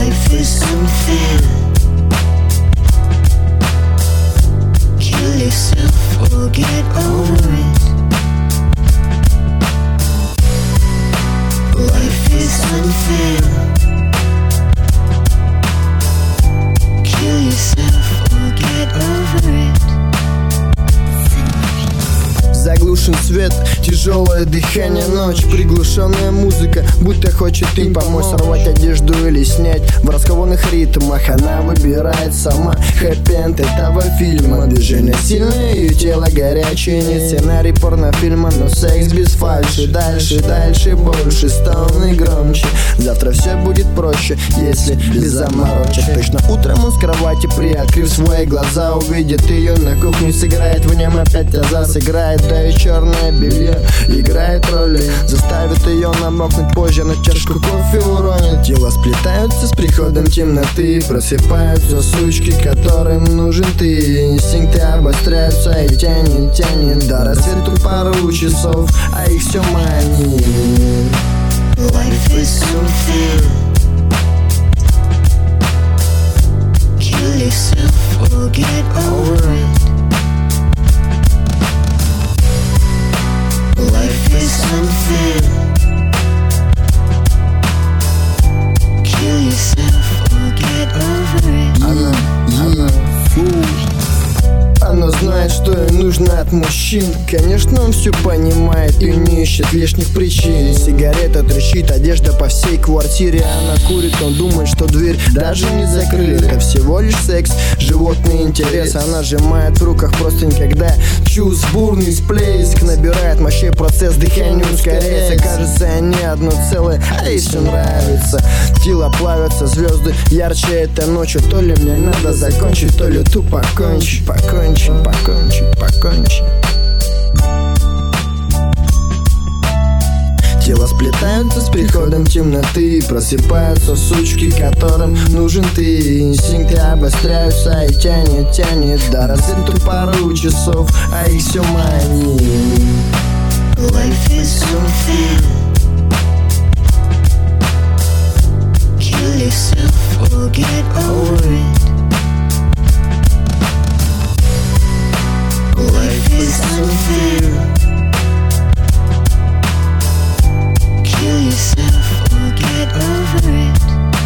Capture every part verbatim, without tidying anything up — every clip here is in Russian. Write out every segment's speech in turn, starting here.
Life is unfair. Kill yourself or get over it. Life is unfair. Kill yourself or get over it. Заглушен свет, тяжелое дыхание, ночь, приглушенная музыка, будто хочет им помочь сорвать одежду или снять. В раскованных ритмах она выбирает сама хэппи-энд этого фильма. Движение сильное, ее тело горячее, не сценарий порнофильма, но секс без фальши. Дальше, дальше, больше, стоны громче. Завтра все будет проще, если без заморочек. Точно утром он с кровати, приоткрыв свои глаза, увидит ее на кухне, сыграет в нем опять азарт, сыграет. Да и черное белье играет роли, заставит ее намокнуть позже, на чашку кофе уронит. Дела сплетаются с приходом темноты, просыпаются сучки, которым нужен ты. Инстинкты обостряются и тянет, тянет до рассвету пару часов, а их все манит. Life is unfair. Kill yourself or get over it. Life is unfair. Kill yourself or get over it. Она, она, фу. Она знает, что ей нужно от мужчин. Конечно, он все понимает и не ищет лишних причин. Сигарета трещит, одежда по всей квартире. Она курит, он думает, что дверь даже не закрыли. Это всего лишь секс, животный интерес. Она сжимает в руках простынь, когда чувств бурный всплеск набирает мощей, процесс дыхания ускоряется. Кажется, они одно целое, а ей все нравится. Тела плавятся, звезды ярче этой ночью. То ли мне надо закончить, то ли тупо покончить, покончить, покончить, покончить. Тела сплетаются с приходом темноты, просыпаются сучки, которым нужен ты. Инстинкты обостряются и тянет, тянет до рассвету пару часов, а их все манит. Life is unfair. Kill yourself or get over it. Life is unfair. Kill yourself or get over it.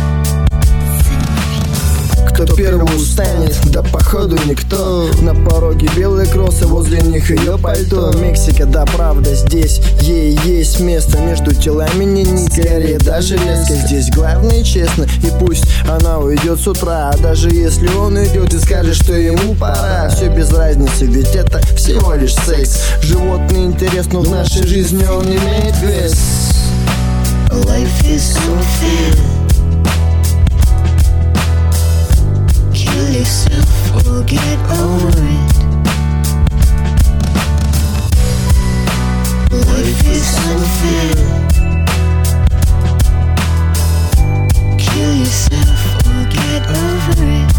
Кто первый устанет, да походу никто. На пороге белые кроссы, возле них ее пальто. Мексика, да правда, здесь ей есть место. Между телами не нить, скорее даже леска. Здесь главное честно, и пусть она уйдет с утра. А даже если он уйдет и скажет, что ему пора, все без разницы, ведь это всего лишь секс. Животный интерес, но в нашей жизни он имеет вес. Life is unfair. Kill yourself or get over it. Life is unfair. Kill yourself or get over it.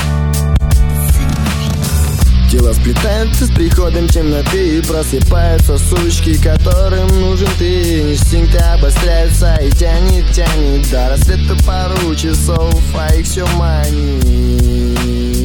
Тела сплетаются с приходом темноты, просыпаются сучки, которым нужен ты. Инстинкты обостряются и тянет, тянет до рассвета пару часов, а их все манит.